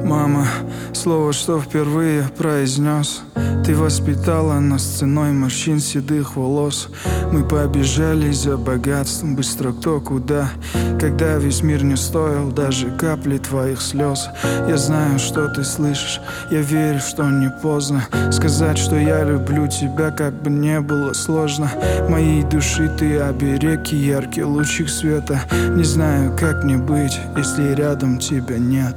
Мама, слово, что впервые произнес. Ты воспитала нас ценой морщин седых волос. Мы побежали за богатством, быстро кто куда, когда весь мир не стоил даже капли твоих слез. Я знаю, что ты слышишь, я верю, что не поздно сказать, что я люблю тебя, как бы не было сложно. Моей души ты оберег и яркий лучик света. Не знаю, как мне быть, если рядом тебя нет.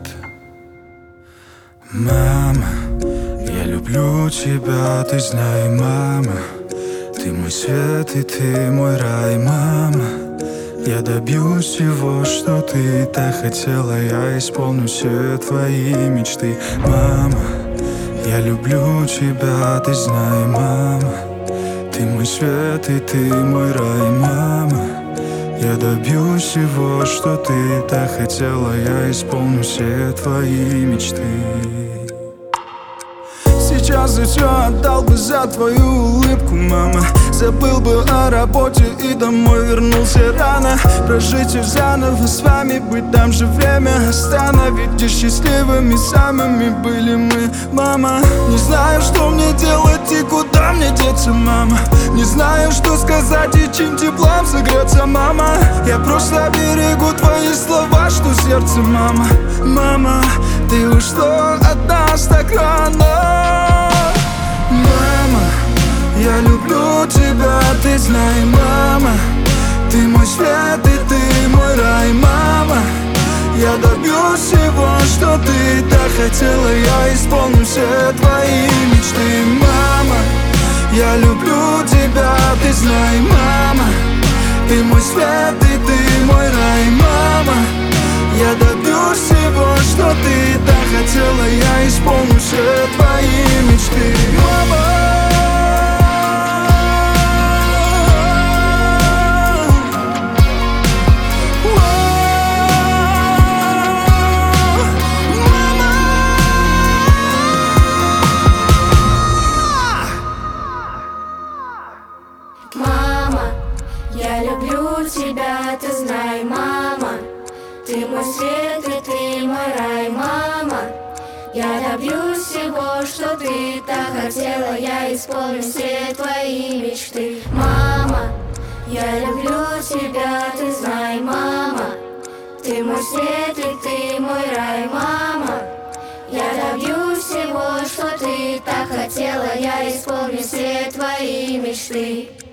Мама, я люблю тебя, ты знай, мама. Ты мой свет и ты мой рай, мама. Я добьюсь всего, что ты так хотела. Я исполню все твои мечты, мама. Я люблю тебя, ты знай, мама. Ты мой свет и ты мой рай, мама. Я добьюсь всего, что ты так хотела. Я исполню все твои мечты. Сейчас за все отдал бы за твою улыбку, мама. Забыл бы о работе и домой вернулся рано. Прожить все заново с вами, быть там же время остановить. Где счастливыми самыми были мы, мама. Не знаю, что мне делать и куда мне деться, мама. Не знаю, что сказать и чем теплом согреться, мама. Я просто берегу твои слова, что сердце, мама. Мама, ты ушла от нас так рано. Мама, я люблю тебя, ты знай, мама. Ты мой свет и ты мой рай, мама. Я добьюсь всего, что ты так хотела. Я исполню все твои мечты, мама. Я люблю тебя, ты знай, мама. Ты мой свет и ты мой рай, мама. Я добьюсь всего, что ты так хотела. Я исполню все твои мечты, мама. Мама, я люблю тебя, ты знай, мама. Ты мой свет и ты мой рай, мама. Я добьюсь всего, что ты так хотела. Я исполню все твои мечты, мама. Я люблю тебя, ты знай, мама. Ты мой свет и ты мой рай, мама. Я добьюсь всего, что ты так хотела. Я исполню все твои мечты.